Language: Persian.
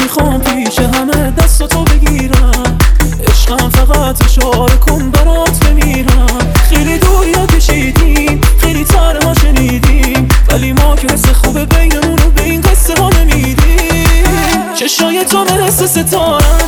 میخوام پیش همه دستاتو بگیرم، عشقم فقط اشاره کن برات بمیرم. خیلی دوریا کشیدیم، خیلی تره ها شنیدیم، ولی ما که حس خوبه بینمون رو به این قصه ها نمیدیم. چشای تو به حس ستارم،